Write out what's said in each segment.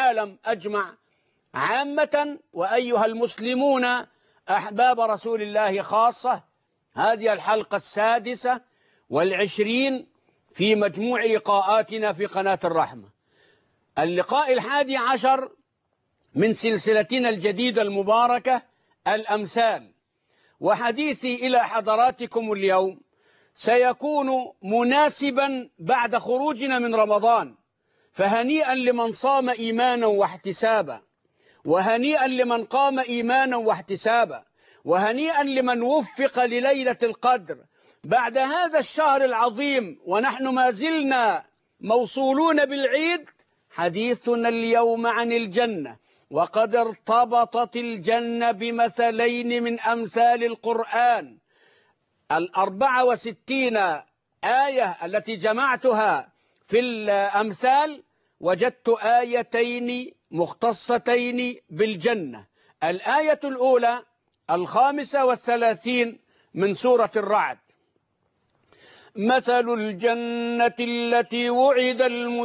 العالم أجمع عامة، وأيها المسلمون أحباب رسول الله خاصة. هذه الحلقة 26 في مجموع لقاءاتنا في قناة الرحمة، اللقاء 11 من سلسلتنا الجديدة المباركة الأمثال. وحديثي إلى حضراتكم اليوم سيكون مناسبا بعد خروجنا من رمضان، فهنيئا لمن صام إيمانا واحتسابا، وهنيئا لمن قام إيمانا واحتسابا، وهنيئا لمن وفق لليلة القدر بعد هذا الشهر العظيم. ونحن ما زلنا موصولون بالعيد. حديثنا اليوم عن الجنة، وقد ارتبطت الجنة بمثلين من أمثال القرآن. 64 آية التي جمعتها في الأمثال وجدت آيتين مختصتين بالجنة. الآية الأولى 35 من سورة الرعد: مثل الجنة التي وعد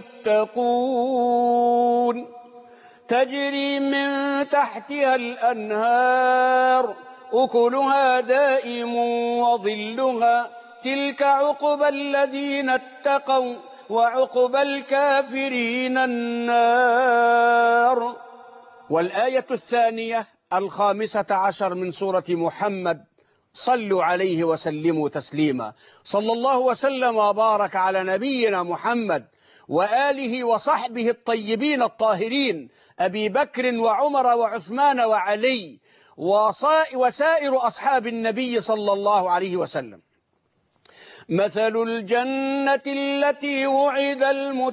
المتقون تجري من تحتها الأنهار أكلها دائم وظلها تلك عقبى الذين اتقوا وعقبى الكافرين النار. والآية الثانية 15 من سورة محمد: صلوا عليه وسلموا تسليما. صلى الله وسلم وبارك على نبينا محمد وآله وصحبه الطيبين الطاهرين، أبي بكر وعمر وعثمان وعلي وسائر أصحاب النبي صلى الله عليه وسلم. مثل الجنة التي وعد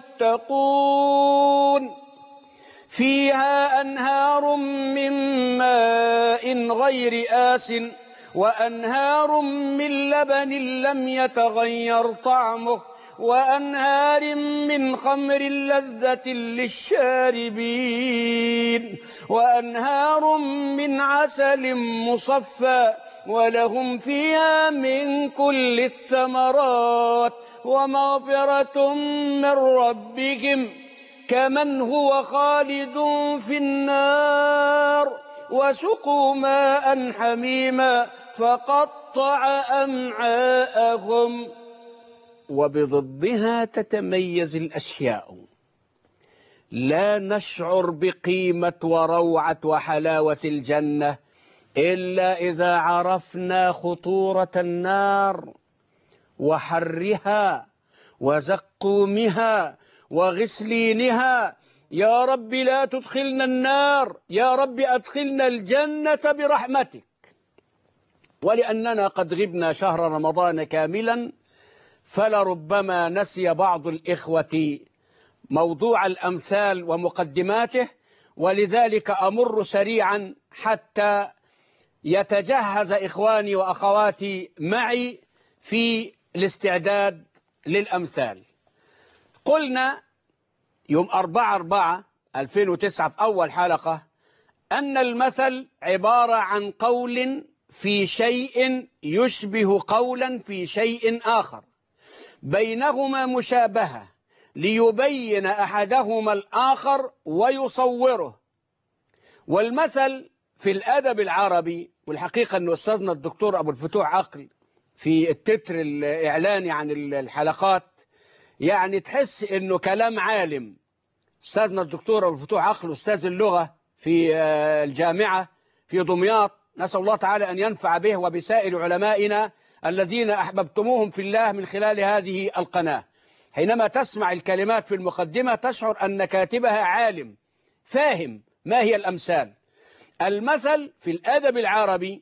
المتقون فيها أنهار من ماء غير آس وأنهار من لبن لم يتغير طعمه وأنهار من خمر لذة للشاربين وأنهار من عسل مصفى ولهم فيها من كل الثمرات ومغفرة من ربهم كمن هو خالد في النار وسقوا ماء حميما فقطع أمعاءهم. وبضدها تتميز الأشياء، لا نشعر بقيمة وروعة وحلاوة الجنة إلا إذا عرفنا خطورة النار وحرها وزقومها وغسلينها. يا رب لا تدخلنا النار، يا رب أدخلنا الجنة برحمتك. ولأننا قد غبنا شهر رمضان كاملا فلربما نسي بعض الإخوة موضوع الأمثال ومقدماته، ولذلك أمر سريعا حتى يتجهز إخواني وأخواتي معي في الاستعداد للأمثال. قلنا يوم 4/4/2009 في أول حلقة أن المثل عبارة عن قول في شيء يشبه قولا في شيء آخر بينهما مشابهة ليبين أحدهما الآخر ويصوره. والمثل في الأدب العربي، والحقيقة أن أستاذنا الدكتور أبو الفتوح عقل في التتر الإعلاني عن الحلقات يعني تحس أنه كلام عالم. أستاذنا الدكتور أبو الفتوح عقل أستاذ اللغة في الجامعة في دمياط، نسأل الله تعالى أن ينفع به وبسائر علمائنا الذين أحببتموهم في الله من خلال هذه القناة. حينما تسمع الكلمات في المقدمة تشعر أن كاتبها عالم فاهم ما هي الأمثال. المثل في الأدب العربي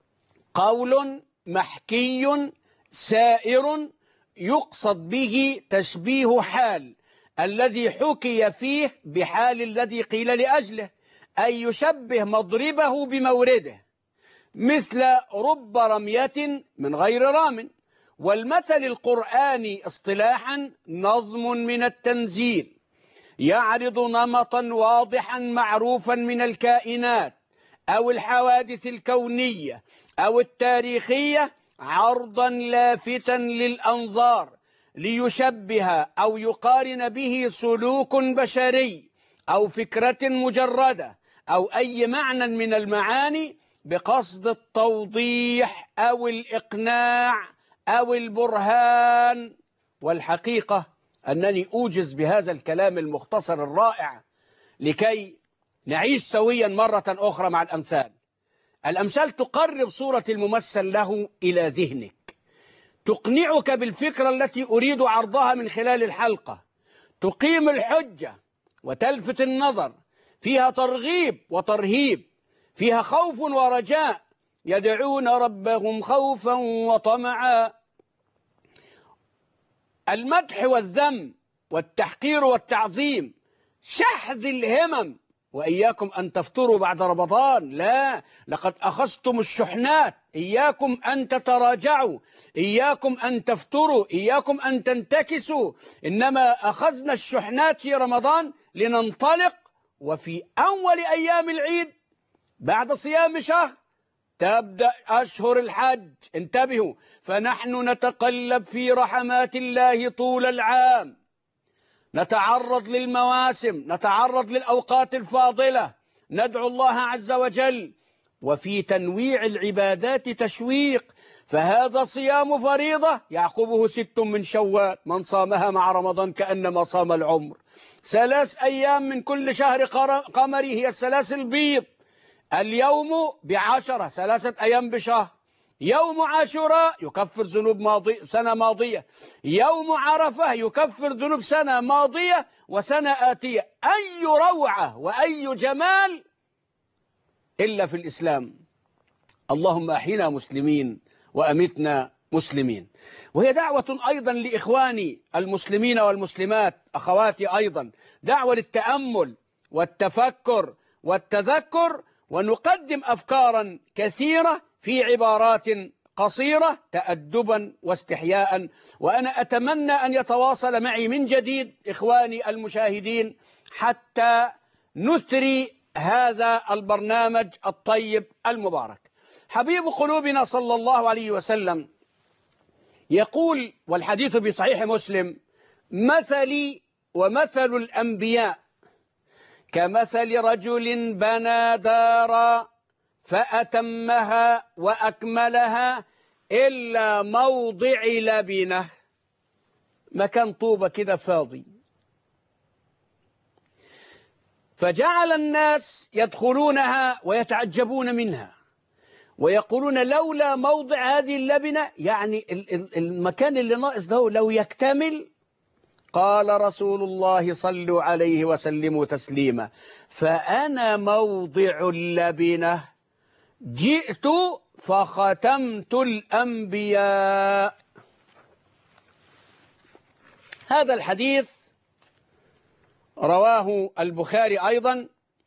قول محكي سائر يقصد به تشبيه حال الذي حكي فيه بحال الذي قيل لأجله، أي يشبه مضربه بمورده، مثل رب رمية من غير رام. والمثل القرآني اصطلاحا نظم من التنزيل يعرض نمطا واضحا معروفا من الكائنات أو الحوادث الكونية أو التاريخية عرضا لافتا للأنظار ليشبه أو يقارن به سلوك بشري أو فكرة مجردة أو أي معنى من المعاني بقصد التوضيح أو الإقناع أو البرهان. والحقيقة أنني أوجز بهذا الكلام المختصر الرائع لكي نعيش سويا مرة أخرى مع الأمثال. الأمثال تقرب صورة الممثل له إلى ذهنك، تقنعك بالفكرة التي أريد عرضها من خلال الحلقة، تقيم الحجة وتلفت النظر، فيها ترغيب وترهيب، فيها خوف ورجاء، يدعون ربهم خوفا وطمعا. المدح والذم والتحقير والتعظيم، شحذ الهمم، وإياكم أن تفطروا بعد رمضان، لا، لقد أخذتم الشحنات، إياكم أن تتراجعوا، إياكم أن تفطروا، إياكم أن تنتكسوا، إنما أخذنا الشحنات في رمضان لننطلق. وفي أول أيام العيد بعد صيام شهر تبدأ أشهر الحج، انتبهوا، فنحن نتقلب في رحمات الله طول العام، نتعرض للمواسم، نتعرض للأوقات الفاضلة، ندعو الله عز وجل، وفي تنويع العبادات تشويق. فهذا صيام فريضة يعقبه 6 من شوال، من صامها مع رمضان كأنما صام العمر. 3 أيام من كل شهر قمري هي الثلاث البيض، اليوم ب10، 3 أيام بشهر. يوم عاشوراء يكفر ذنوب سنة ماضية، يوم عرفة يكفر ذنوب سنة ماضية وسنة آتية. أي روعة وأي جمال إلا في الإسلام. اللهم أحينا مسلمين وأمتنا مسلمين. وهي دعوة أيضا لإخواني المسلمين والمسلمات، أخواتي أيضا، دعوة للتأمل والتفكر والتذكر، ونقدم أفكارا كثيرة في عبارات قصيرة تأدبا واستحياء. وأنا أتمنى أن يتواصل معي من جديد إخواني المشاهدين حتى نثري هذا البرنامج الطيب المبارك. حبيب قلوبنا صلى الله عليه وسلم يقول، والحديث بصحيح مسلم: مثلي ومثل الأنبياء كمثل رجل بنى دارا فأتمها وأكملها إلا موضع لبنة. مكان طوبة كده فاضي، فجعل الناس يدخلونها ويتعجبون منها ويقولون لولا موضع هذه اللبنة، يعني المكان اللي ناقص ده لو يكتمل. قال رسول الله صلوا عليه وسلموا تسليما: فأنا موضع اللبنة، جئت فختمت الأنبياء. هذا الحديث رواه البخاري أيضا،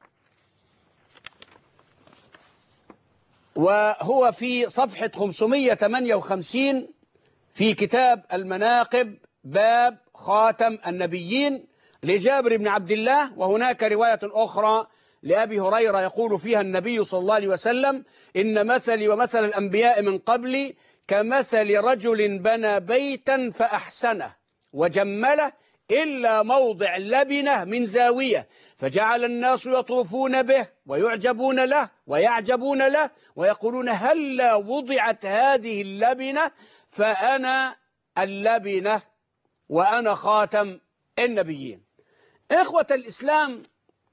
وهو في صفحة 558 في كتاب المناقب، باب خاتم النبيين لجابر بن عبد الله. وهناك رواية أخرى لأبي هريرة يقول فيها النبي صلى الله عليه وسلم: إن مثلي ومثل الأنبياء من قبلي كمثل رجل بنى بيتا فأحسنه وجمله إلا موضع لبنة من زاوية، فجعل الناس يطوفون به ويعجبون له ويعجبون له ويقولون هلا وضعت هذه اللبنة، فأنا اللبنة وأنا خاتم النبيين. إخوة الإسلام،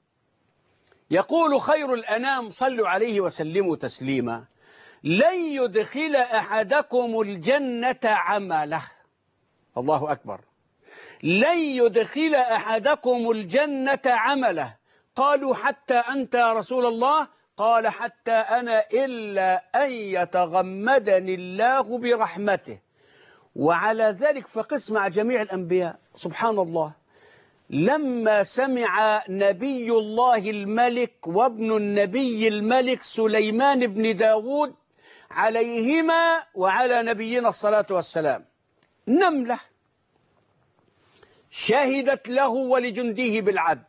يقول خير الأنام صلوا عليه وسلموا تسليما: لن يدخل أحدكم الجنة عمله. الله أكبر. لن يدخل أحدكم الجنة عمله. قالوا حتى أنت يا رسول الله؟ قال حتى أنا إلا أن يتغمدني الله برحمته. وعلى ذلك فقس مع جميع الأنبياء. سبحان الله، لما سمع نبي الله الملك وابن النبي الملك سليمان بن داود عليهما وعلى نبينا الصلاة والسلام نملة شهدت له ولجنده بالعدل،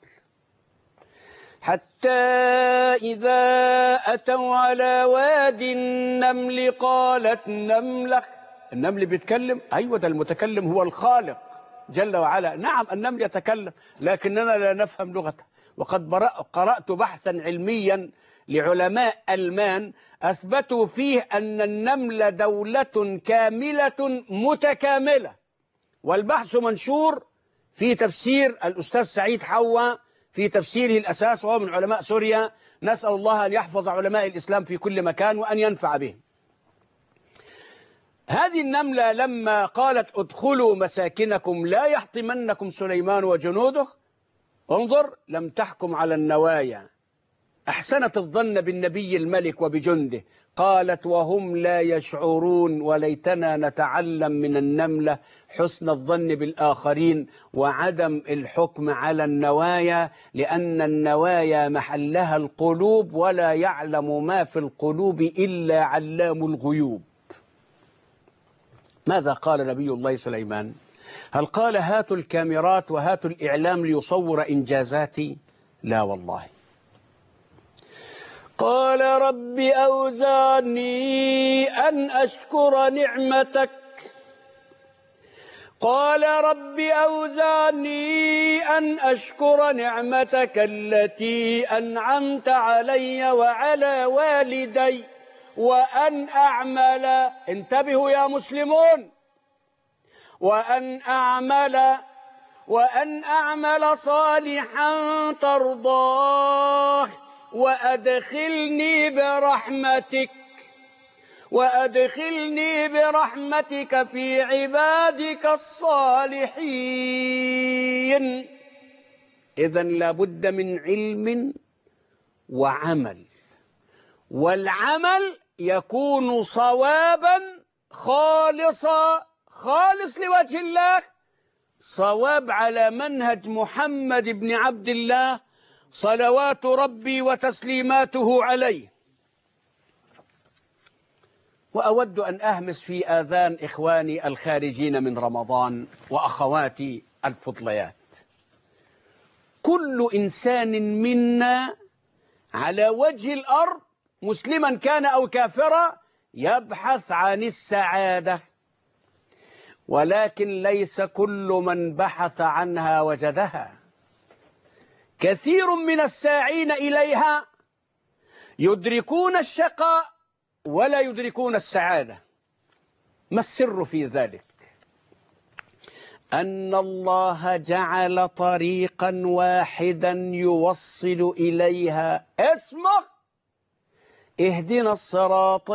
حتى إذا أتوا على واد النمل قالت نملة. النمل بيتكلم؟ أيوة، ده المتكلم هو الخالق جل وعلا. نعم النمل يتكلم، لكننا لا نفهم لغته. وقد قرأت بحثا علميا لعلماء ألمان أثبتوا فيه أن النمل دولة كاملة متكاملة، والبحث منشور في تفسير الأستاذ سعيد حوا في تفسيره الأساس، وهو من علماء سوريا. نسأل الله أن يحفظ علماء الإسلام في كل مكان وأن ينفع بهم. هذه النملة لما قالت ادخلوا مساكنكم لا يحطمنكم سليمان وجنوده، انظر، لم تحكم على النوايا، أحسنت الظن بالنبي الملك وبجنده. قالت وهم لا يشعرون وليتنا نتعلم من النملة حسن الظن بالآخرين وعدم الحكم على النوايا، لأن النوايا محلها القلوب، ولا يعلم ما في القلوب إلا علام الغيوب. ماذا قال نبي الله سليمان؟ هل قال هاتوا الكاميرات وهاتوا الإعلام ليصور إنجازاتي؟ لا والله. قال رب أوزعني أن أشكر نعمتك. قال رب أوزعني أن أشكر نعمتك التي أنعمت علي وعلى والدي وأن أعمل، انتبهوا يا مسلمون، وأن أعمل صالحا ترضاه وأدخلني برحمتك في عبادك الصالحين. إذن لابد من علم وعمل، والعمل يكون صوابا خالصا، خالص لوجه الله، صواب على منهج محمد بن عبد الله صلوات ربي وتسليماته عليه. وأود أن أهمس في آذان إخواني الخارجين من رمضان وأخواتي الفضليات، كل إنسان منا على وجه الأرض مسلما كان أو كافرا يبحث عن السعادة، ولكن ليس كل من بحث عنها وجدها. كثير من الساعين إليها يدركون الشقاء ولا يدركون السعادة. ما السر في ذلك؟ أن الله جعل طريقا واحدا يوصل إليها، اسمه اهدنا الصراط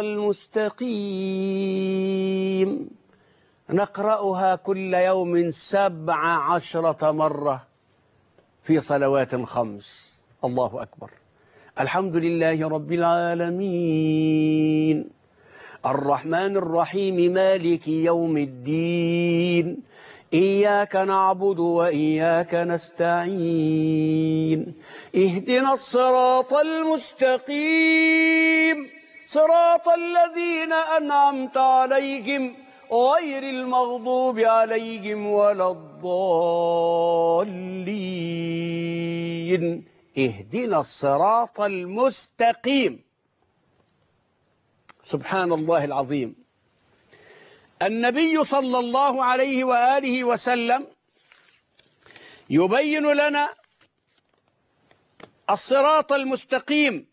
المستقيم، نقرأها كل يوم 17 مرة في صلوات 5. الله أكبر. الحمد لله رب العالمين، الرحمن الرحيم، مالك يوم الدين، إياك نعبد وإياك نستعين، اهدنا الصراط المستقيم، صراط الذين أنعمت عليهم غير المغضوب عليهم ولا الضالين. اهدنا الصراط المستقيم. سبحان الله العظيم. النبي صلى الله عليه وآله وسلم يبين لنا الصراط المستقيم،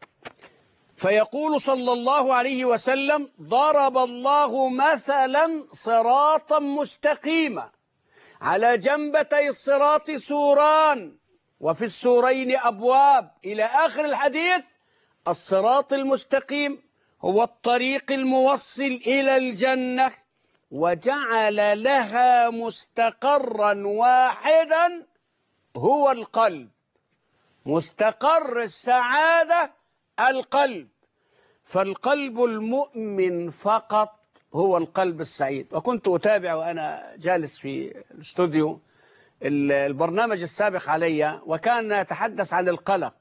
فيقول صلى الله عليه وسلم ضرب الله مثلا صراطا مستقيما، على جنبتي الصراط سوران وفي السورين أبواب، إلى آخر الحديث. الصراط المستقيم هو الطريق الموصل إلى الجنة، وجعل لها مستقرا واحدا هو القلب. مستقر السعادة القلب، فالقلب المؤمن فقط هو القلب السعيد. وكنت أتابع وأنا جالس في الاستوديو البرنامج السابق علي، وكان يتحدث عن القلق،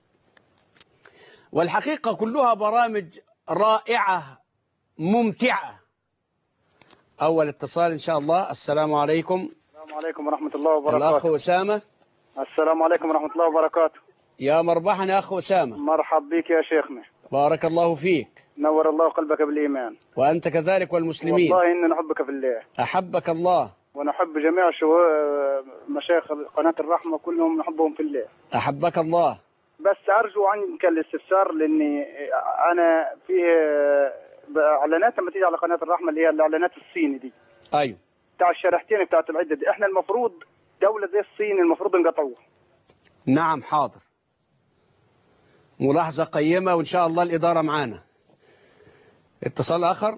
والحقيقة كلها برامج رائعة ممتعة. أول اتصال إن شاء الله. السلام عليكم. السلام عليكم ورحمة الله وبركاته. الأخ أسامة. السلام عليكم ورحمة الله وبركاته. يا مرحبا يا أخ أسامة. مرحب بك يا شيخنا. بارك الله فيك. نور الله قلبك بالإيمان. وأنت كذلك والمسلمين. والله إني نحبك في الله. أحبك الله. ونحب جميع مشايخ قناة الرحمة كلهم نحبهم في الله. أحبك الله. بس أرجو عنك الاستفسار، لأني أنا فيه إعلانات لما تيجي على قناة الرحمة اللي هي الإعلانات الصيني دي. أيوه. بتاع الشريحتين بتاعت العدة دي، إحنا المفروض دولة زي الصين المفروض نقطعوها. نعم حاضر، ملاحظة قيمة، وإن شاء الله الإدارة معانا. اتصال آخر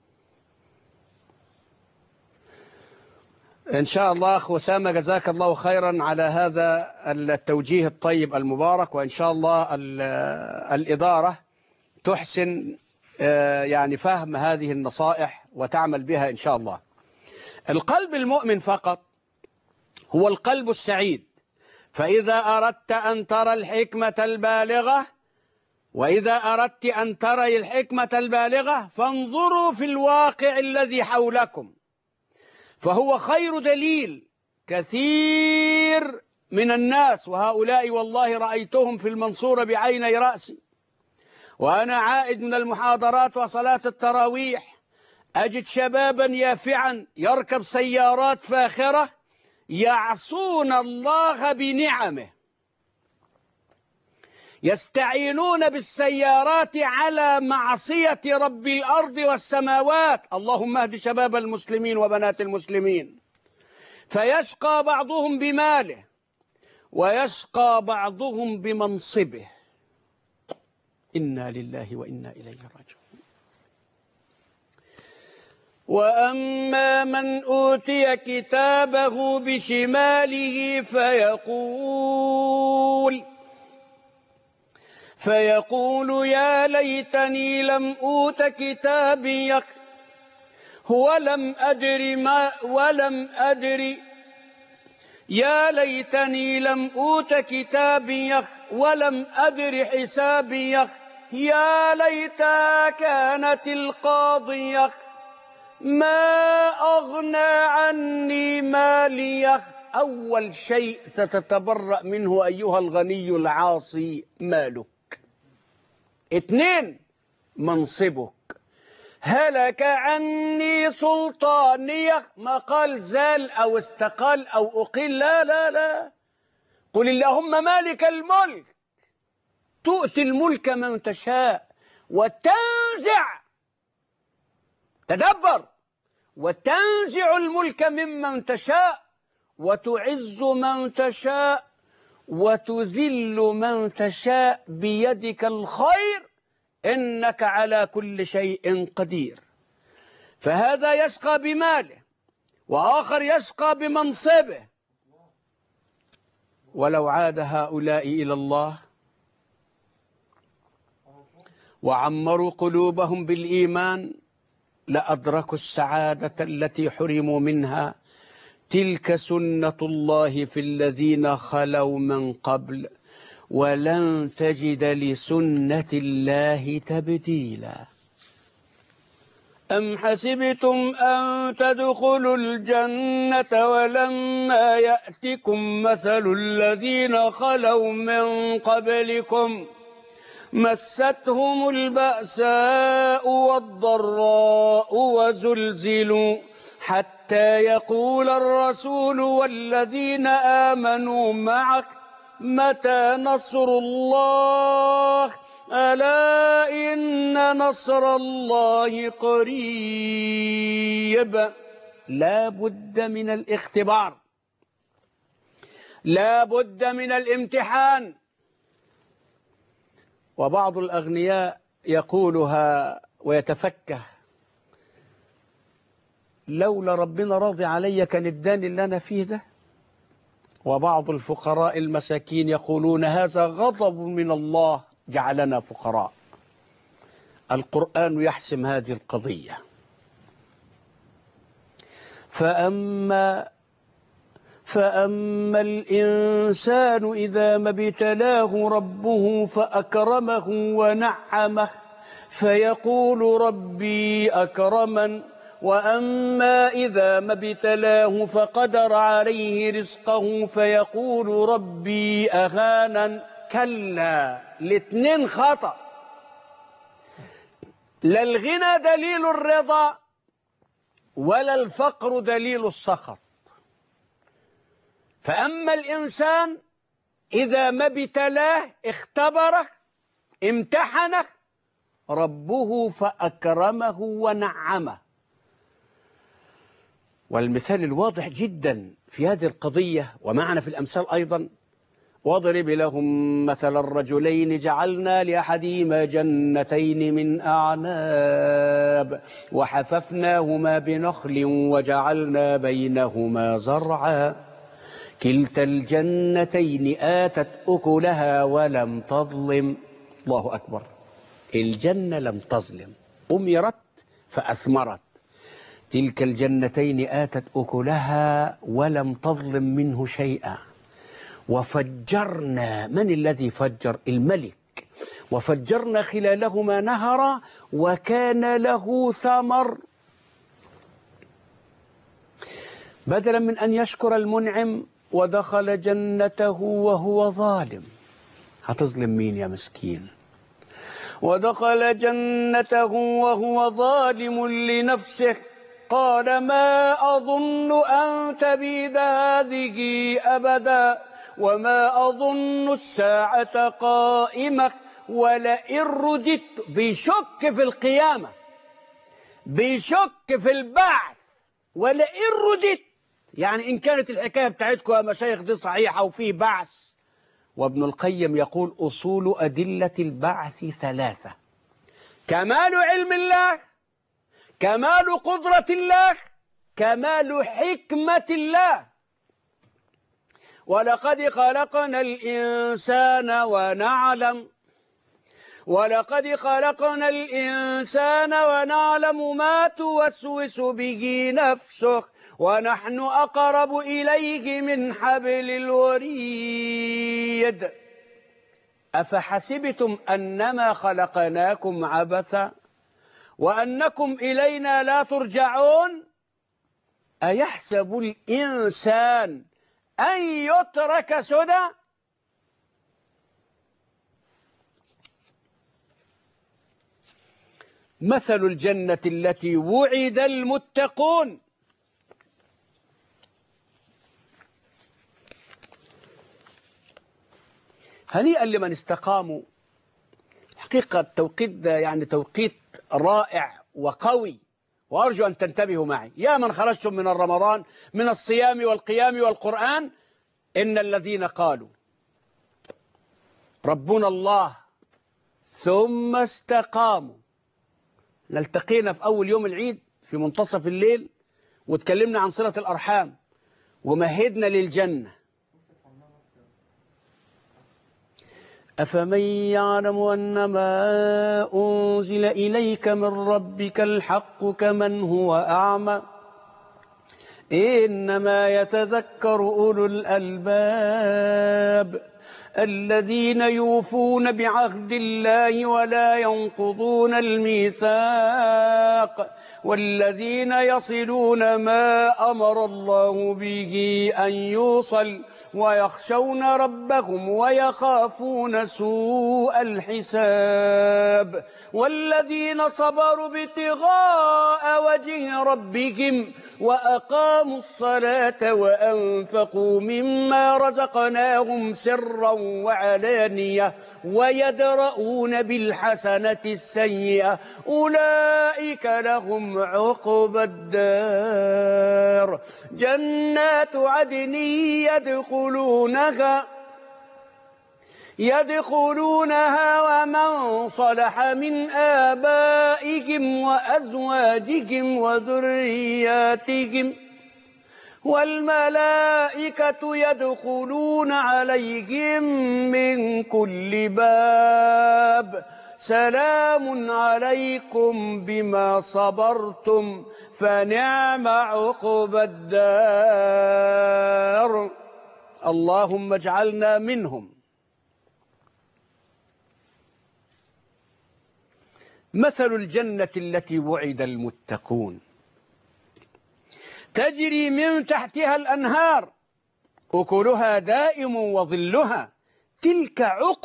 إن شاء الله. أخ أسامة جزاك الله خيرا على هذا التوجيه الطيب المبارك، وإن شاء الله الإدارة تحسن يعني فهم هذه النصائح وتعمل بها إن شاء الله. القلب المؤمن فقط هو القلب السعيد. فإذا أردت أن ترى الحكمة البالغة، وإذا أردت أن ترى الحكمة البالغة فانظروا في الواقع الذي حولكم، فهو خير دليل. كثير من الناس، وهؤلاء والله رأيتهم في المنصورة بعيني رأسي وأنا عائد من المحاضرات وصلاة التراويح، أجد شبابا يافعا يركب سيارات فاخرة يعصون الله بنعمه، يستعينون بالسيارات على معصية رب الأرض والسماوات. اللهم اهد شباب المسلمين وبنات المسلمين. فيشقى بعضهم بماله ويشقى بعضهم بمنصبه. إنا لله وإنا إليه راجعون. وأما من أوتي كتابه بشماله فيقول يا ليتني لم أوت كتابي ولم أدر يا ليتني لم أوت كتابي ولم أدر حسابي يا ليتها كانت القاضية ما أغنى عني ماليه. أول شيء ستتبرأ منه أيها الغني العاصي مالك. 2 منصبك. هلك عني سلطانية، ما قال زال أو استقال أو أقل، لا لا لا، قل اللهم مالك الملك تؤتي الملك من تشاء وتنزع، تدبر، وتنزع الملك ممن تشاء وتعز من تشاء وتذل من تشاء بيدك الخير إنك على كل شيء قدير. فهذا يشقى بماله وآخر يشقى بمنصبه. ولو عاد هؤلاء إلى الله وعمروا قلوبهم بالإيمان لأدركوا السعادة التي حرموا منها. تلك سنة الله في الذين خلوا من قبل ولن تجد لسنة الله تبديلا. أم حسبتم أن تدخلوا الجنة ولما يأتكم مثل الذين خلوا من قبلكم مستهم البأساء والضراء وزلزلوا حتى يقول الرسول والذين آمنوا معك متى نصر الله ألا إن نصر الله قريب. لا بد من الاختبار، لا بد من الامتحان. وبعض الأغنياء يقولها ويتفكه: لولا ربنا راضي علي كان اداني اللي أنا فيه ده. وبعض الفقراء المساكين يقولون هذا غضب من الله جعلنا فقراء. القرآن يحسم هذه القضية. فأما الإنسان إذا ما ابتلاه ربه فأكرمه ونعمه فيقول ربي أكرمن، وأما إذا ما ابتلاه فقدر عليه رزقه فيقول ربي أهانن. كلا، الاثنين خطأ. لا الغنى دليل الرضا ولا الفقر دليل السخط. فأما الإنسان إذا ما ابتلاه اختبره امتحنه ربه فأكرمه ونعمه. والمثال الواضح جدا في هذه القضية ومعنا في الأمثال أيضا: واضرب لهم مثل الرجلين جعلنا لأحدهما جنتين من أعناب وحففناهما بنخل وجعلنا بينهما زرعا كلتا الجنتين آتت أكلها ولم تظلم. الله أكبر. الجنة لم تظلم، أمرت فأثمرت. تلك الجنتين آتت أكلها ولم تظلم منه شيئا. وفجرنا، من الذي فجر؟ الملك. وفجرنا خلالهما نهرا وكان له ثمر. بدلا من أن يشكر المنعم ودخل جنته وهو ظالم. هتظلم مين يا مسكين؟ ودخل جنته وهو ظالم لنفسه قال ما أظن أن تبيد هذه أبدا وما أظن الساعة قائمة ولئن رددت. بيشك في القيامة، بيشك في البعث. ولئن رددت يعني إن كانت الحكاية بتاعتكم يا مشايخ دي صحيحة وفيه بعث. وابن القيم يقول أصول أدلة البعث ثلاثة: كمال علم الله، كمال قدرة الله، كمال حكمة الله. ولقد خلقنا الإنسان ونعلم، ولقد خلقنا الإنسان ونعلم ما توسوس به نفسه ونحن أقرب إليه من حبل الوريد. أفحسبتم أنما خلقناكم عبثا وأنكم إلينا لا ترجعون. أيحسب الإنسان أن يترك سدى. مثل الجنة التي وعد المتقون. هنيئا لمن استقاموا. حقيقة التوقيت ده يعني توقيت رائع وقوي، وأرجو أن تنتبهوا معي. يا من خرجتم من رمضان من الصيام والقيام والقرآن، إن الذين قالوا ربنا الله ثم استقاموا. نلتقينا في أول يوم العيد في منتصف الليل وتكلمنا عن صلة الأرحام ومهدنا للجنة. أفمن يعلم أنما أنزل إليك من ربك الحق كمن هو أعمى إنما يتذكر أولو الألباب الذين يوفون بعهد الله ولا ينقضون الميثاق والذين يصلون ما أمر الله به أن يوصل ويخشون ربهم ويخافون سوء الحساب والذين صبروا ابتغاء وجه ربهم وأقاموا الصلاة وأنفقوا مما رزقناهم سرا وعلانية ويدرؤون بالحسنة السيئة أولئك لهم عقبى الدار جنات عدن يدخلونها ومن صلح من آبائهم وأزواجهم وذرياتهم والملائكة يدخلون عليهم من كل باب سلام عليكم بما صبرتم فنعم عقبى الدار. اللهم اجعلنا منهم. مثل الجنة التي وعد المتقون تجري من تحتها الأنهار أكلها دائم وظلها تلك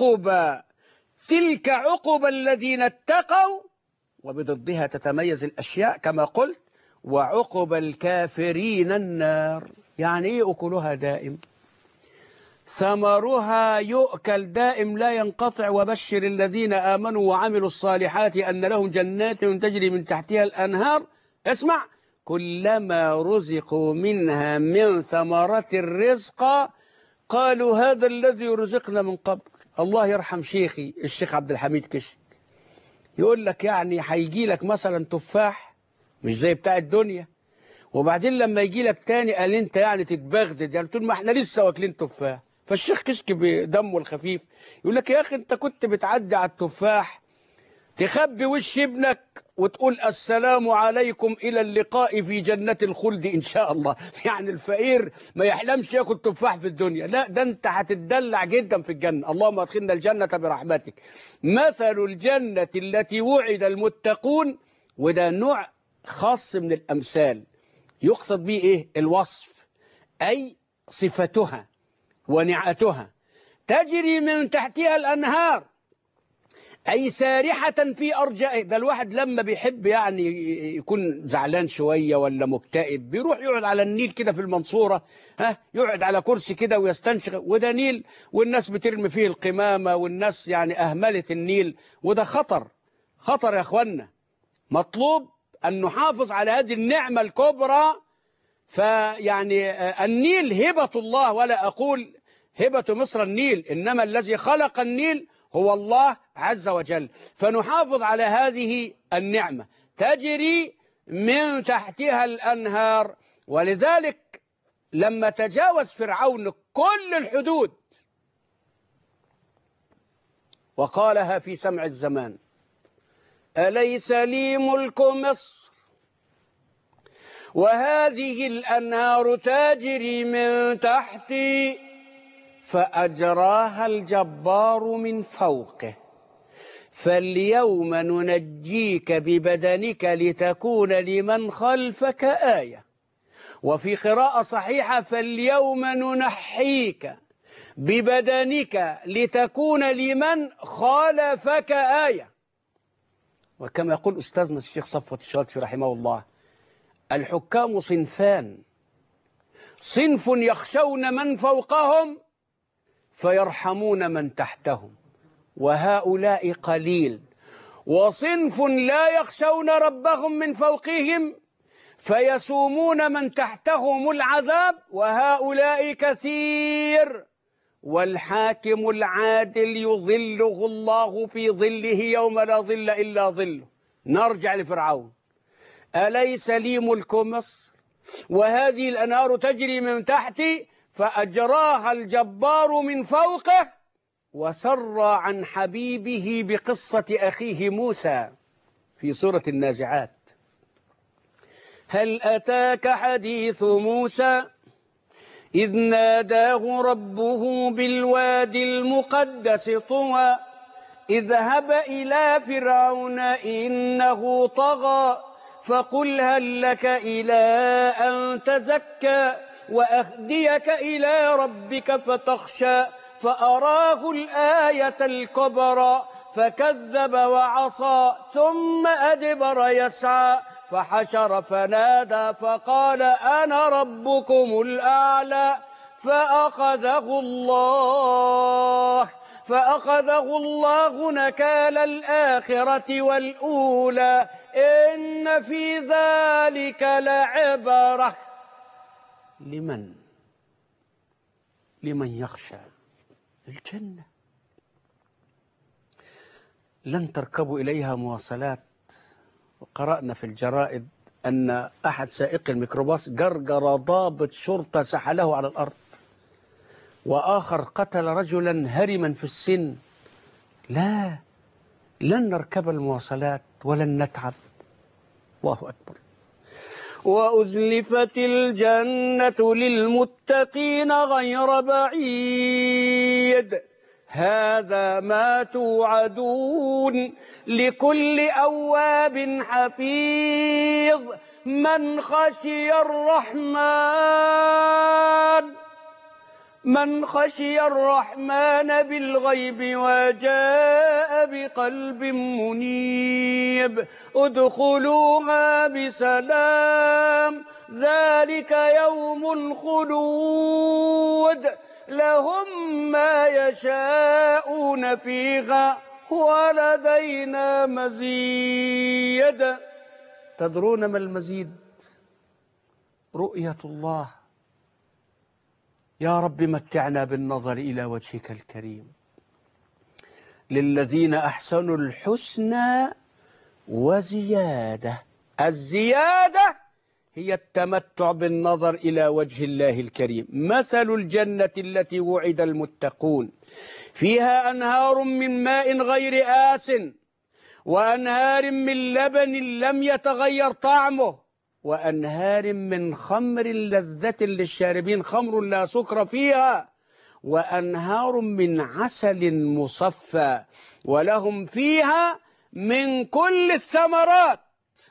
عقبى الذين اتقوا وبضدها تتميز الأشياء كما قلت وعقبى الكافرين النار. يعني إيه أكلها دائم؟ ثمرها يؤكل دائم لا ينقطع وبشر الذين آمنوا وعملوا الصالحات أن لهم جنات تجري من تحتها الأنهار. اسمع، كلما رزقوا منها من ثمرة الرزق قالوا هذا الذي رزقنا من قبل. الله يرحم شيخي الشيخ عبد الحميد كشك يقول لك يعني هيجي لك مثلا تفاح مش زي بتاع الدنيا، وبعدين لما يجي لك تاني قال انت يعني تتبغدد، يعني طول ما احنا لسه واكلين تفاح. فالشيخ كشك بدمه الخفيف يقول لك يا اخي انت كنت بتعدي على التفاح تخبي وش ابنك وتقول السلام عليكم إلى اللقاء في جنة الخلد إن شاء الله. يعني الفقير ما يحلمش ياكل تفاح في الدنيا، لا ده أنت هتتدلع جدا في الجنة. اللهم ادخلنا الجنة برحمتك. مثل الجنة التي وعد المتقون، وده نوع خاص من الأمثال يقصد به إيه؟ الوصف، أي صفتها ونعتها، تجري من تحتها الأنهار، أي سارحة في أرجائه. ده الواحد لما بيحب يعني يكون زعلان شوية ولا مكتئب بيروح يقعد على النيل كده في المنصورة، يقعد على كرسي كده ويستنشق، وده نيل والناس بترمي فيه القمامة والناس يعني أهملت النيل، وده خطر. خطر يا أخوانا. مطلوب أن نحافظ على هذه النعمة الكبرى. فيعني النيل هبة الله، ولا أقول هبة مصر النيل، إنما الذي خلق النيل هو الله عز وجل. فنحافظ على هذه النعمة، تجري من تحتها الأنهار. ولذلك لما تجاوز فرعون كل الحدود وقالها في سمع الزمان: أليس لي ملك مصر وهذه الأنهار تجري من تحتي، فأجراها الجبار من فوقه، فاليوم ننجيك ببدنك لتكون لمن خلفك آية. وفي قراءة صحيحة: فاليوم ننحيك ببدنك لتكون لمن خالفك آية. وكما يقول أستاذنا الشيخ صفوت الشركشي رحمه الله: الحكام صنفان، صنف يخشون من فوقهم فيرحمون من تحتهم وهؤلاء قليل، وصنف لا يخشون ربهم من فوقهم فيسومون من تحتهم العذاب وهؤلاء كثير. والحاكم العادل يظله الله في ظله يوم لا ظل إلا ظله. نرجع لفرعون: أليس لي ملك مصر وهذه الأنهار تجري من تحتي، فأجراها الجبار من فوقه، وسر عن حبيبه بقصة أخيه موسى في سورة النازعات: هل أتاك حديث موسى إذ ناداه ربه بالوادي المقدس طوى اذهب إلى فرعون إنه طغى فقل هل لك إلى أن تزكى وأهديك إلى ربك فتخشى فأراه الآية الكبرى فكذب وعصى ثم أدبر يسعى فحشر فنادى فقال أنا ربكم الأعلى فأخذه الله نكال الآخرة والأولى إن في ذلك لعبرة لمن يخشى. الجنة لن تركبوا إليها مواصلات. وقرأنا في الجرائد أن أحد سائق الميكروباص جرجر ضابط شرطة سحله على الأرض، وآخر قتل رجلا هرما في السن. لا، لن نركب المواصلات ولن نتعب. الله أكبر. وأزلفت الجنة للمتقين غير بعيد هذا ما توعدون لكل أواب حفيظ من خشي الرحمن بالغيب وجاء بقلب منيب ادخلوها بسلام ذلك يوم الخلود لهم ما يشاءون فيها ولدينا مزيد. تدرون ما المزيد؟ رؤية الله. يا رب متعنا بالنظر إلى وجهك الكريم. للذين أحسنوا الحسنى وزيادة. الزيادة هي التمتع بالنظر إلى وجه الله الكريم. مثل الجنة التي وعد المتقون فيها أنهار من ماء غير آس وأنهار من لبن لم يتغير طعمه وأنهار من خمر لذة للشاربين، خمر لا سكر فيها، وأنهار من عسل مصفى، ولهم فيها من كل الثمرات.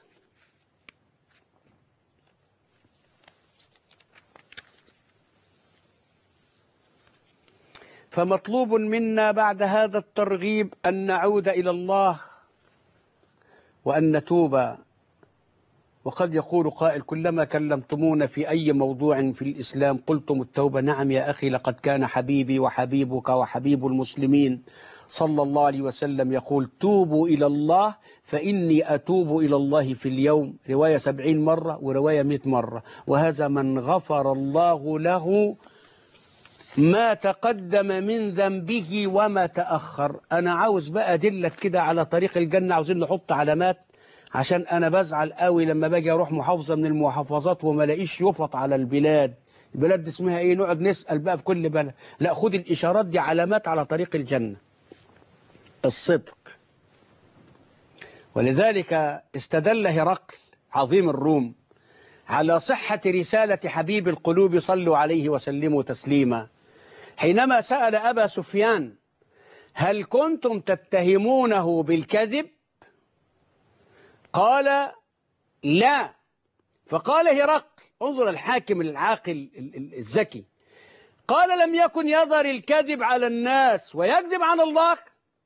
فمطلوب منا بعد هذا الترغيب أن نعود إلى الله وأن نتوب. وقد يقول قائل: كلما كلمتمونا في أي موضوع في الإسلام قلتم التوبة. نعم يا أخي، لقد كان حبيبي وحبيبك وحبيب المسلمين صلى الله عليه وسلم يقول: توبوا إلى الله فإني أتوب إلى الله في اليوم، رواية 70 مرة ورواية 100 مرة، وهذا من غفر الله له ما تقدم من ذنبه وما تأخر. أنا عاوز بقى أدلك كده على طريق الجنة. عاوزين نحط علامات، عشان أنا بزعل قوي لما باجي أروح محافظة من المحافظات وما لاقيش يفط على البلاد. البلاد دي اسمها إيه؟ نقعد نسأل بقى في كل بلد. لا، خد الإشارات دي علامات على طريق الجنة. الصدق. ولذلك استدل هرقل عظيم الروم على صحة رسالة حبيب القلوب صلوا عليه وسلموا تسليما حينما سأل أبا سفيان: هل كنتم تتهمونه بالكذب؟ قال: لا. فقال هرقل، انظر الحاكم العاقل الذكي، قال: لم يكن يظهر الكذب على الناس ويكذب عن الله؟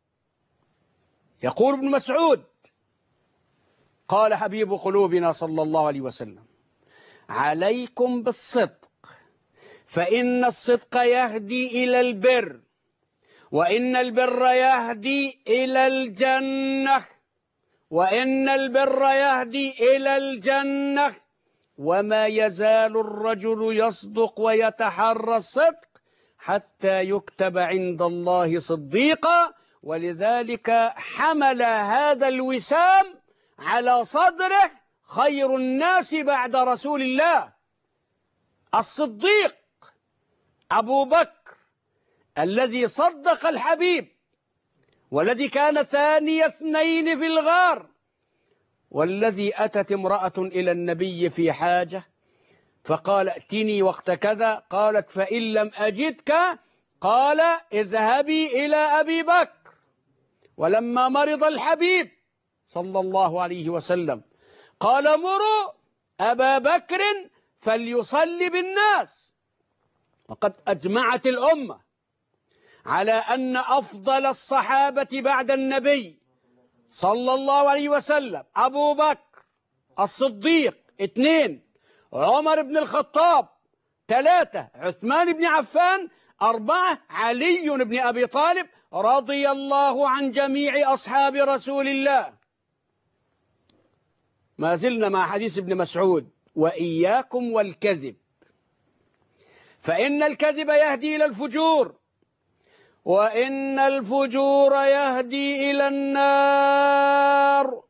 يقول ابن مسعود: قال حبيب قلوبنا صلى الله عليه وسلم: عليكم بالصدق فإن الصدق يهدي إلى البر، وإن البر يهدي إلى الجنة، وإن البر يهدي إلى الجنة، وما يزال الرجل يصدق ويتحرى الصدق حتى يكتب عند الله صديقا. ولذلك حمل هذا الوسام على صدره خير الناس بعد رسول الله الصديق أبو بكر، الذي صدق الحبيب، والذي كان ثاني اثنين في الغار، والذي أتت امرأة إلى النبي في حاجة فقال: ائتني وقت كذا. قالت: فإن لم أجدك قال: اذهبي إلى أبي بكر. ولما مرض الحبيب صلى الله عليه وسلم قال: مروا أبا بكر فليصلي بالناس. وقد أجمعت الأمة على أن أفضل الصحابة بعد النبي صلى الله عليه وسلم أبو بكر الصديق، 2 عمر بن الخطاب، 3 عثمان بن عفان، 4 علي بن أبي طالب رضي الله عن جميع أصحاب رسول الله. ما زلنا مع حديث ابن مسعود: وإياكم والكذب فإن الكذب يهدي إلى الفجور، وإن الفجور يهدي إلى النار.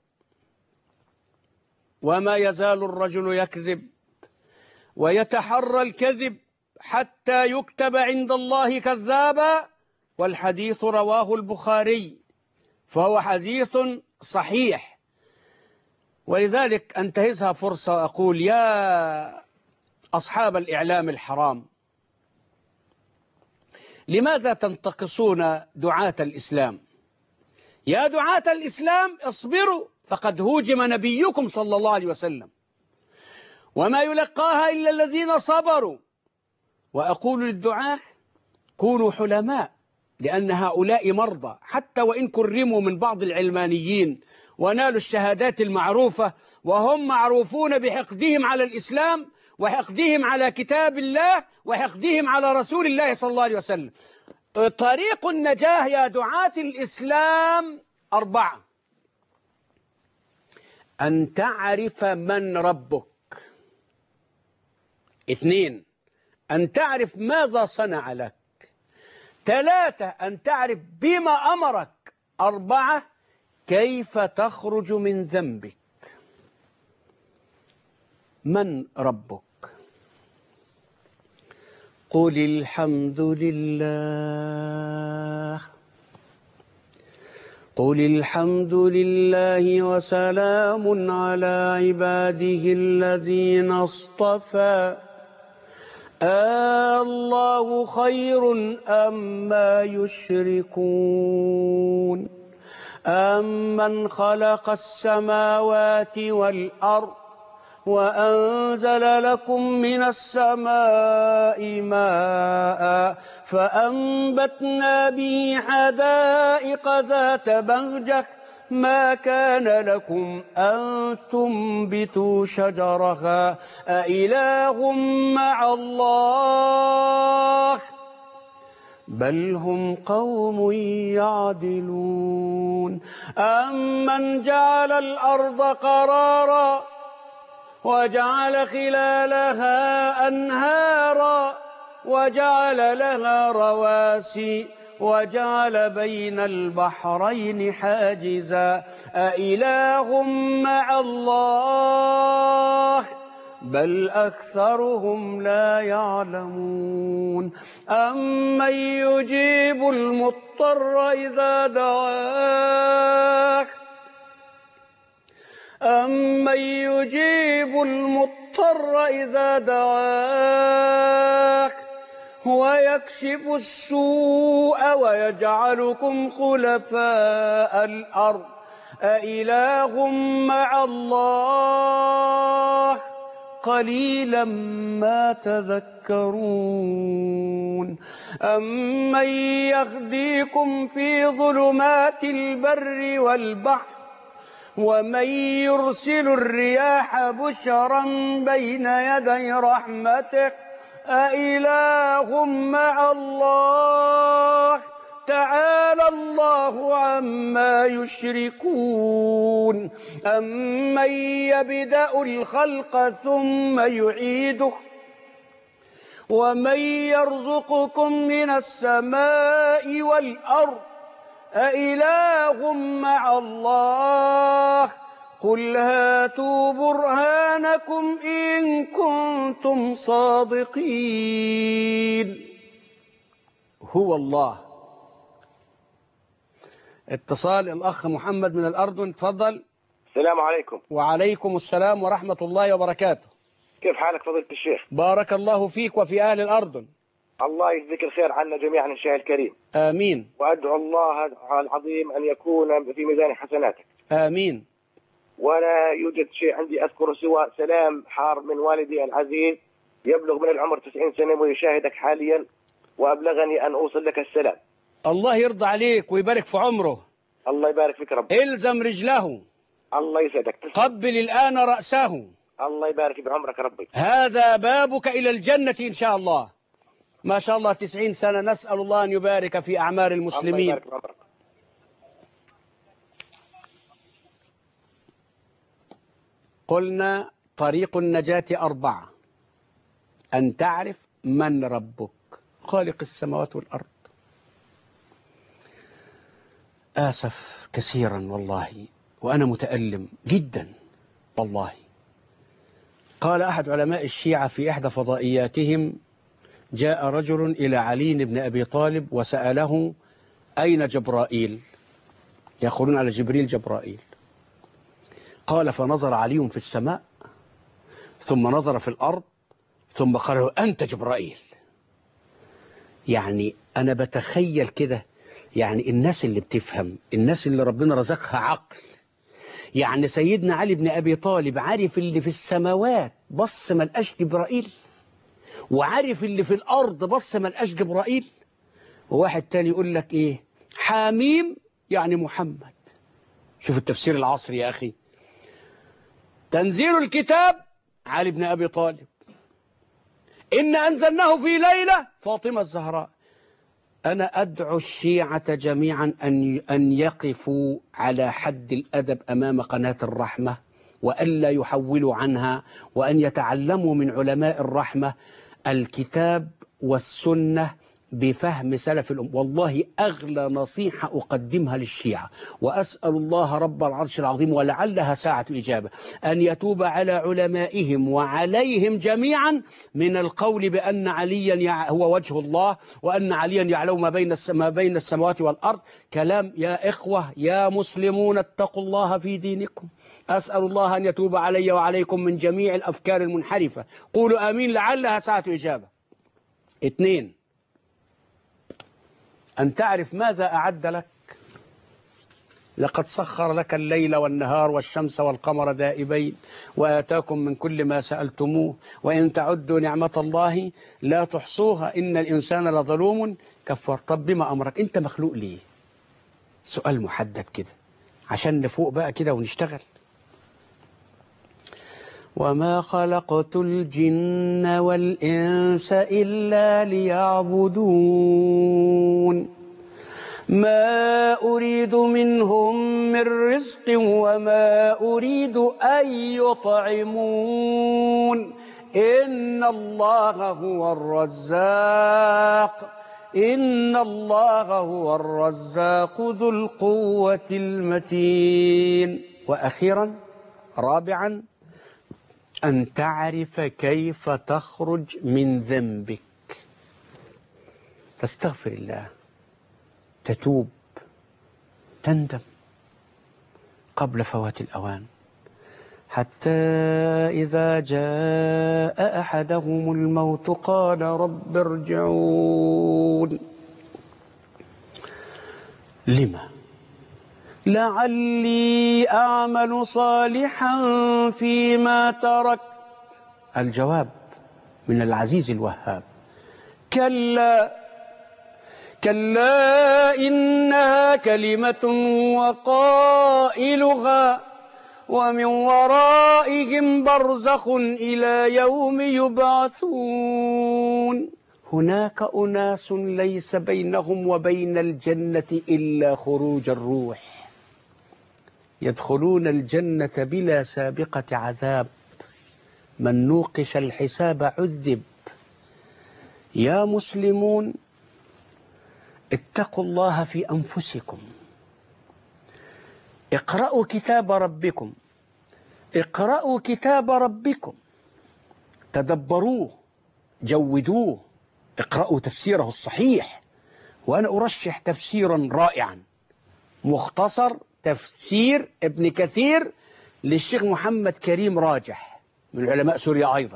وما يزال الرجل يكذب ويتحرى الكذب حتى يكتب عند الله كذابا. والحديث رواه البخاري، فهو حديث صحيح. ولذلك أنتهزها فرصة وأقول: يا أصحاب الإعلام الحرام، لماذا تنتقصون دعاة الإسلام؟ يا دعاة الإسلام اصبروا، فقد هوجم نبيكم صلى الله عليه وسلم، وما يلقاها إلا الذين صبروا. وأقول للدعاة: كونوا حلماء، لأن هؤلاء مرضى، حتى وإن كرموا من بعض العلمانيين ونالوا الشهادات المعروفة وهم معروفون بحقدهم على الإسلام وحقدهم على كتاب الله وحقدهم على رسول الله صلى الله عليه وسلم. طريق النجاة يا دعاة الإسلام 4: أن تعرف من ربك. 2: أن تعرف ماذا صنع لك. 3: أن تعرف بما أمرك. 4: كيف تخرج من ذنبك. من ربك؟ قل الحمد لله، قل الحمد لله وسلام على عباده الذين اصطفى الله خير أما يشركون أمن خلق السماوات والأرض وأنزل لكم من السماء ماء فأنبتنا به حدائق ذات بهجة ما كان لكم أن تنبتوا شجرها أإله مع الله بل هم قوم يعدلون أمن جعل الأرض قرارا وجعل خلالها أنهارا وجعل لها رواسي وجعل بين البحرين حاجزا أإله مع الله بل أكثرهم لا يعلمون أمن يجيب المضطر إذا دعاه أمن يجيب المضطر إذا دعاه ويكشف السوء ويجعلكم خلفاء الأرض أإله مع الله قليلا ما تذكرون أمن يهديكم في ظلمات البر والبحر ومن يرسل الرياح بشرا بين يدي رحمته أإله مع الله تعالى الله عما يشركون أمن يبدأ الخلق ثم يعيده ومن يرزقكم من السماء والأرض أإله مع الله قل هاتوا برهانكم إن كنتم صادقين. هو الله. اتصال الأخ محمد من الأردن، تفضل. السلام عليكم. وعليكم السلام ورحمة الله وبركاته. كيف حالك فضيلة الشيخ؟ بارك الله فيك وفي أهل الأردن. الله يجزيك الخير عنا جميعا إن شاء الكريم. آمين. وأدعو الله العظيم أن يكون في ميزان حسناتك. آمين. ولا يوجد شيء عندي أذكره سوى سلام حار من والدي العزيز يبلغ من العمر 90 سنة ويشاهدك حاليا، وأبلغني أن أوصل لك السلام. الله يرضى عليك ويبارك في عمره. الله يبارك فيك رب. إلزم رجله. الله يسعدك. قبل الآن رأسه. الله يبارك بعمرك ربي. هذا بابك إلى الجنة إن شاء الله. ما شاء الله 90 سنة، نسأل الله أن يبارك في أعمار المسلمين. الله يبارك بعمرك. قلنا طريق النجاة 4: أن تعرف من ربك خالق السماوات والأرض. آسف كثيرا والله، وأنا متألم جدا والله. قال أحد علماء الشيعة في إحدى فضائياتهم: جاء رجل إلى علي بن أبي طالب وسأله: أين جبرائيل؟ يقولون على جبريل جبرائيل. قال: فنظر علي في السماء ثم نظر في الأرض ثم قال له: أنت جبرائيل. يعني أنا بتخيل كده، يعني الناس اللي بتفهم، الناس اللي ربنا رزقها عقل، يعني سيدنا علي بن أبي طالب عارف اللي في السماوات بص ما لقاش جبرائيل، وعارف اللي في الأرض بص ما لقاش جبرائيل. وواحد تاني يقول لك إيه؟ حاميم يعني محمد. شوف التفسير العصري يا أخي. تنزيل الكتاب علي بن أبي طالب، إن أنزلناه في ليلة فاطمة الزهراء. أنا أدعو الشيعة جميعا أن يقفوا على حد الأدب أمام قناة الرحمة، وألا يحولوا عنها، وأن يتعلموا من علماء الرحمة الكتاب والسنة بفهم سلف الأمة. والله أغلى نصيحة أقدمها للشيعة، وأسأل الله رب العرش العظيم ولعلها ساعة إجابة أن يتوب على علمائهم وعليهم جميعا من القول بأن عليا هو وجه الله، وأن عليا يعلم ما بين السماوات والأرض. كلام يا إخوة يا مسلمون، اتقوا الله في دينكم. أسأل الله أن يتوب علي وعليكم من جميع الأفكار المنحرفة. قولوا آمين لعلها ساعة إجابة. 2، أن تعرف ماذا أعد لك. لقد سخر لك الليل والنهار والشمس والقمر دائبين، وآتاكم من كل ما سألتموه، وإن تعدوا نعمة الله لا تحصوها، إن الإنسان لظلوم كفار. طب بما أمرك؟ أنت مخلوق ليه؟ سؤال محدد كده عشان نفوق بقى كده ونشتغل. وما خلقت الجن والإنس إلا ليعبدون ما أريد منهم من رزق وما أريد أن يطعمون إن الله هو الرزاق ذو القوة المتين. وأخيرا رابعا، أن تعرف كيف تخرج من ذنبك، تستغفر الله، تتوب، تندم قبل فوات الأوان، حتى إذا جاء أحدهم الموت قال رب ارجعون. لما؟ لعلي أعمل صالحا فيما تركت. الجواب من العزيز الوهاب: كلا إنها كلمة وقائلها ومن ورائهم برزخ إلى يوم يبعثون. هناك أناس ليس بينهم وبين الجنة إلا خروج الروح، يدخلون الجنة بلا سابقة عذاب، من نوقش الحساب عذب. يا مسلمون اتقوا الله في أنفسكم، اقرأوا كتاب ربكم، تدبروه، جودوه، اقرأوا تفسيره الصحيح. وأنا أرشح تفسيرا رائعا مختصر، تفسير ابن كثير للشيخ محمد كريم راجح من علماء سوريا أيضا.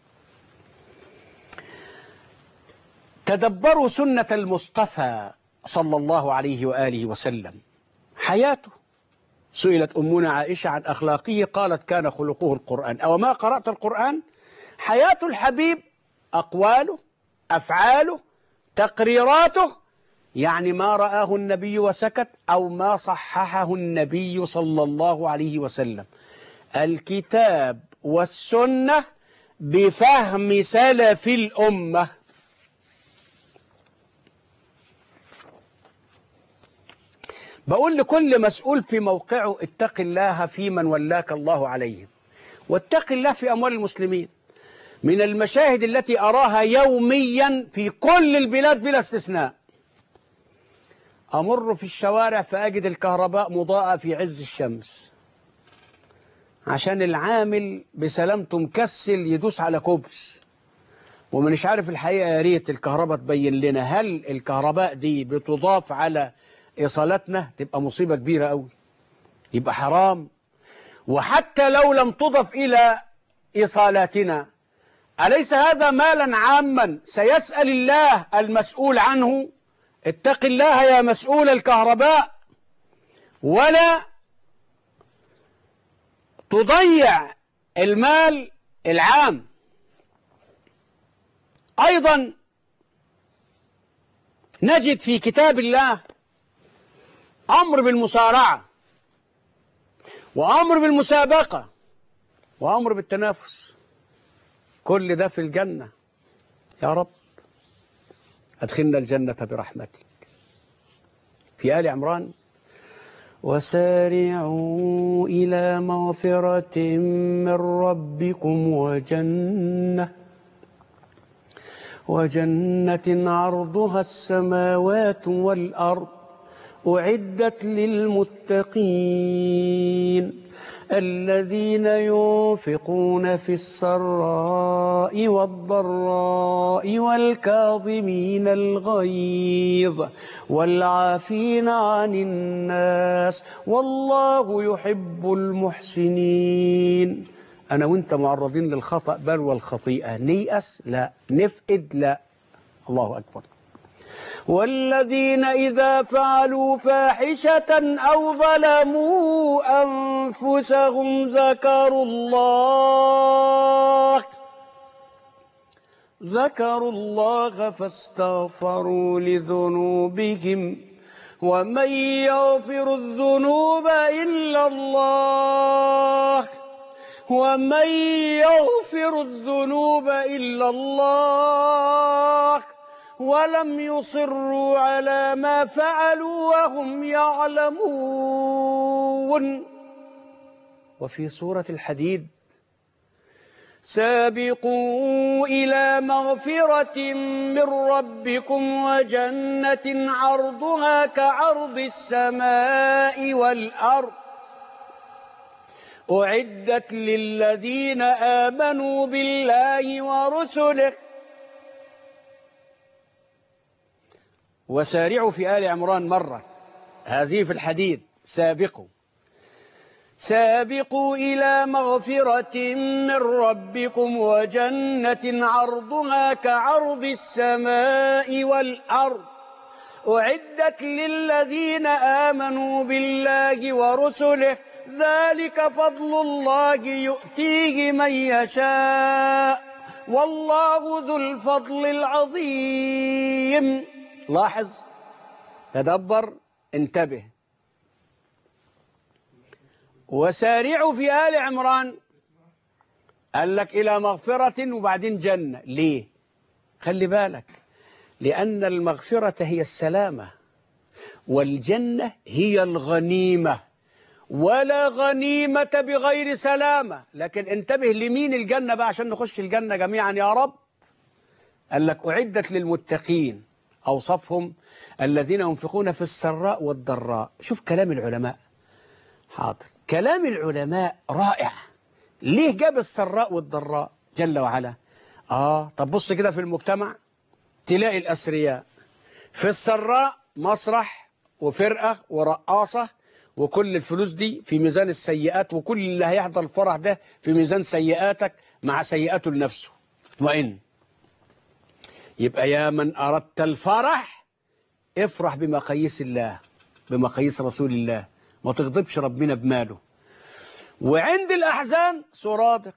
تدبروا سنة المصطفى صلى الله عليه وآله وسلم، حياته. سئلت أمنا عائشة عن أخلاقه قالت كان خلقه القرآن. أو ما قرأت القرآن؟ حياة الحبيب، أقواله، أفعاله، تقريراته، يعني ما رآه النبي وسكت أو ما صححه النبي صلى الله عليه وسلم. الكتاب والسنة بفهم سلف الأمة. بقول لكل مسؤول في موقعه: اتق الله في من ولاك الله عليهم، واتق الله في أموال المسلمين. من المشاهد التي أراها يوميا في كل البلاد بلا استثناء، أمر في الشوارع فأجد الكهرباء مضاءة في عز الشمس، عشان العامل بسلامته مكسل يدوس على كوبس ومنش عارف الحقيقة. يا ريت الكهرباء تبين لنا هل الكهرباء دي بتضاف على إيصالاتنا، تبقى مصيبة كبيرة قوي، يبقى حرام. وحتى لو لم تضف إلى إيصالاتنا، أليس هذا مالا عاما سيسأل الله المسؤول عنه؟ اتق الله يا مسؤول الكهرباء، ولا تضيع المال العام. أيضا نجد في كتاب الله أمر بالمسارعة، وأمر بالمسابقة، وأمر بالتنافس. كل ده في الجنة، يا رب أدخلنا الجنة برحمتك. في آل عمران وسارعوا إلى مغفرة من ربكم وجنة عرضها السماوات والأرض أعدت للمتقين الذين ينفقون في السراء والضراء والكاظمين الغيظ والعافين عن الناس والله يحب المحسنين. أنا وإنت معرضين للخطأ بل والخطيئة. نيأس؟ لا. نفقد؟ لا. الله أكبر. والذين إذا فعلوا فاحشة أو ظلموا أنفسهم ذكروا الله فاستغفروا لذنوبهم ومن يغفر الذنوب إلا الله ولم يصروا على ما فعلوا وهم يعلمون. وفي سورة الحديد سابقوا إلى مغفرة من ربكم وجنة عرضها كعرض السماء والأرض أعدت للذين آمنوا بالله ورسله. وسارعوا في آل عمران مرة، هذه في الحديد. سابقوا إلى مغفرة من ربكم وجنة عرضها كعرض السماء والأرض أعدت للذين آمنوا بالله ورسله ذلك فضل الله يؤتيه من يشاء والله ذو الفضل العظيم. لاحظ، تدبر، انتبه. وسارعوا في آل عمران قال لك إلى مغفرة وبعدين جنة. ليه؟ خلي بالك، لأن المغفرة هي السلامة والجنة هي الغنيمة، ولا غنيمة بغير سلامة. لكن انتبه لمين الجنة بقى عشان نخش الجنة جميعا يا رب. قال لك أعدت للمتقين، أوصفهم الذين ينفقون في السراء والضراء. شوف كلام العلماء. حاضر، كلام العلماء رائع. ليه جاب السراء والضراء جل وعلا؟ طب بص كده في المجتمع تلاقي الأثرياء في السراء مسرح وفرقة ورقاصة، وكل الفلوس دي في ميزان السيئات، وكل اللي هيحضر الفرح ده في ميزان سيئاتك مع سيئاته لنفسه. اطمئن. يبقى يا من أردت الفرح افرح بمقاييس الله، بمقاييس رسول الله، ما تغضبش ربنا بماله. وعند الأحزان سرادق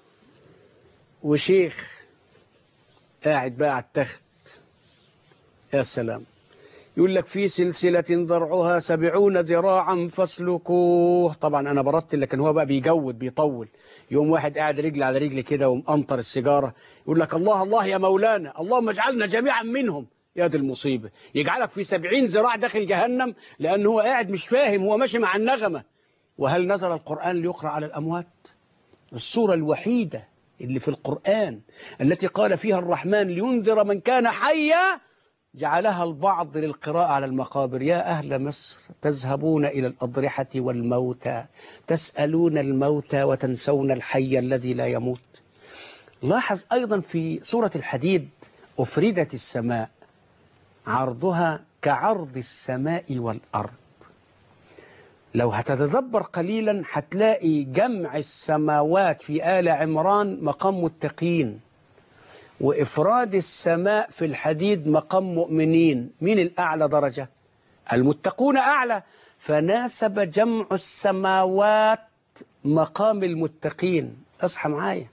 وشيخ قاعد بقى على التخت. يا سلام. يقول لك في سلسلة ذرعها 70 ذراعا فاسلكوه. طبعا أنا برتل، لكن هو بقى بيجود بيطول. يوم واحد قاعد رجل على رجل كده ومقنطر السيجارة يقول لك الله الله يا مولانا، اللهم اجعلنا جميعا منهم. يا دي المصيبة، يجعلك في 70 ذراع داخل جهنم لأنه هو قاعد مش فاهم، هو ماشي مع النغمة. وهل نزل القرآن ليقرأ على الأموات؟ السورة الوحيدة اللي في القرآن التي قال فيها الرحمن لينذر من كان حيا جعلها البعض للقراءة على المقابر. يا أهل مصر تذهبون إلى الأضرحة والموتى تسألون الموتى وتنسون الحي الذي لا يموت. لاحظ أيضا في سورة الحديد أفردت السماء عرضها كعرض السماء والأرض. لو هتتدبر قليلا هتلاقي جمع السماوات في آل عمران مقام متقين، وإفراد السماء في الحديد مقام مؤمنين. مين الأعلى درجة؟ المتقون أعلى، فناسب جمع السماوات مقام المتقين. اصحى معايا،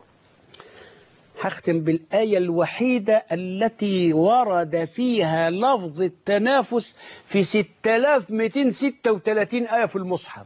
هختم بالآية الوحيدة التي ورد فيها لفظ التنافس في 6236 آية في المصحف.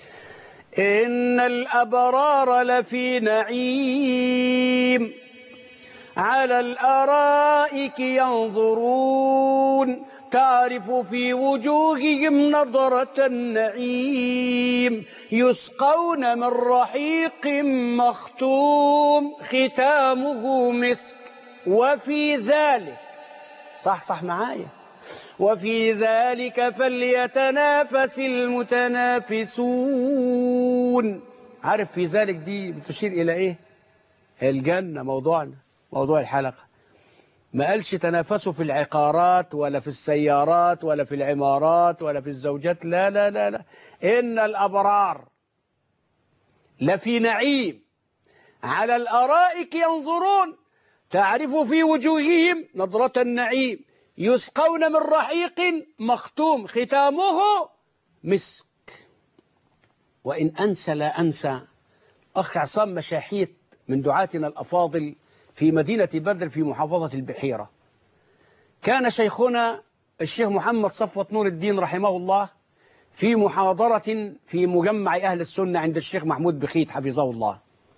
إن الأبرار لفي نعيم على الأرائك ينظرون تعرف في وجوههم نضرة النعيم يسقون من رحيق مختوم ختامه مسك وفي ذلك صح معايا وفي ذلك فليتنافس المتنافسون. عارف في ذلك دي بتشير إلى إيه؟ الجنة. موضوعنا موضوع الحلقة ما قالش تنافسوا في العقارات ولا في السيارات ولا في العمارات ولا في الزوجات، لا لا لا لا، إن الأبرار لفي نعيم على الأرائك ينظرون تعرف في وجوههم نضرة النعيم يسقون من رحيق مختوم ختامه مسك. وإن أنسى لا أنسى أخ عصام مشاحيت من دعاتنا الأفاضل في مدينة بدر في محافظة البحيرة، كان شيخنا الشيخ محمد صفوت نور الدين رحمه الله في محاضرة في مجمع أهل السنة عند الشيخ محمود بخيت حفظه الله،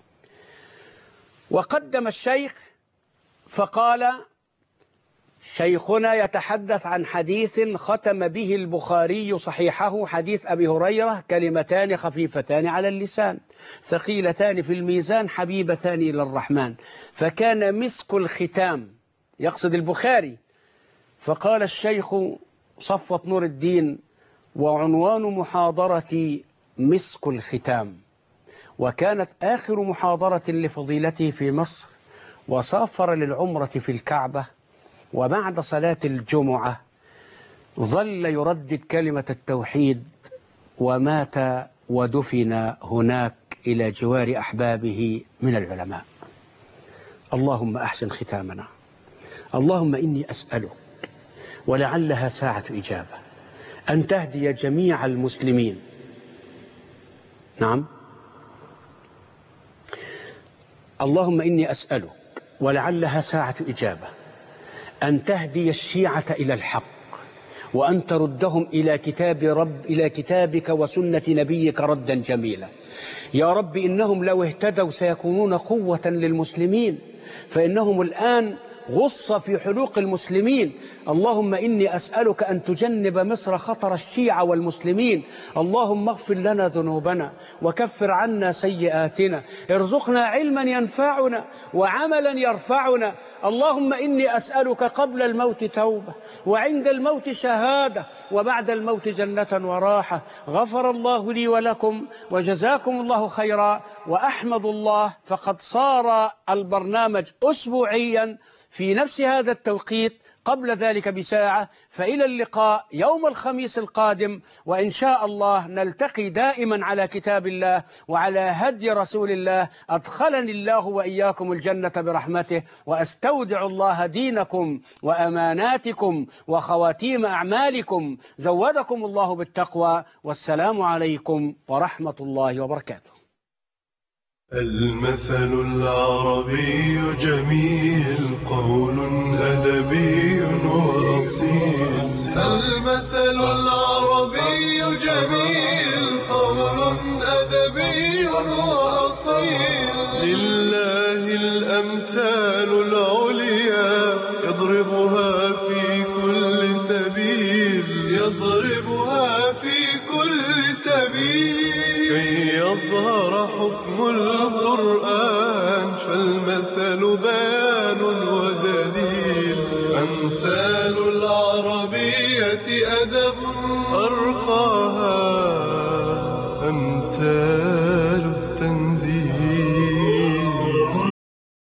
وقدم الشيخ فقال شيخنا يتحدث عن حديث ختم به البخاري صحيحه، حديث أبي هريرة: كلمتان خفيفتان على اللسان ثقيلتان في الميزان حبيبتان إلى الرحمن، فكان مسك الختام، يقصد البخاري. فقال الشيخ صفوت نور الدين: وعنوان محاضرتي مسك الختام. وكانت آخر محاضرة لفضيلته في مصر، وسافر للعمرة في الكعبة، وبعد صلاة الجمعة ظل يردد كلمة التوحيد، ومات ودفن هناك إلى جوار أحبابه من العلماء. اللهم أحسن ختامنا. اللهم إني أسألك، ولعلها ساعة إجابة، أن تهدي جميع المسلمين. نعم، اللهم إني أسألك، ولعلها ساعة إجابة، أن تهدي الشيعة إلى الحق، وأن تردهم إلى كتابك وسنة نبيك ردا جميلا. يا رب إنهم لو اهتدوا سيكونون قوة للمسلمين، فإنهم الآن غصة في حلوق المسلمين. اللهم إني أسألك أن تجنب مصر خطر الشيعة والمسلمين. اللهم اغفر لنا ذنوبنا وكفر عنا سيئاتنا، ارزقنا علما ينفعنا وعملا يرفعنا. اللهم إني أسألك قبل الموت توبة، وعند الموت شهادة، وبعد الموت جنة وراحة. غفر الله لي ولكم وجزاكم الله خيرا. وأحمد الله، فقد صار البرنامج أسبوعيا في نفس هذا التوقيت قبل ذلك بساعة. فإلى اللقاء يوم الخميس القادم، وإن شاء الله نلتقي دائما على كتاب الله وعلى هدي رسول الله. أدخلني الله وإياكم الجنة برحمته، وأستودع الله دينكم وأماناتكم وخواتيم أعمالكم. زودكم الله بالتقوى، والسلام عليكم ورحمة الله وبركاته. المثل العربي جميل، قول أدبي وأصيل. المثل العربي جميل، قول أدبي وأصيل. لله الأمثال العليا، يضربها في كل سبيل، يضربها في كل سبيل، كي يظهر حكم القرآن، فالمثل بيان ودليل. أمثال العربية أدب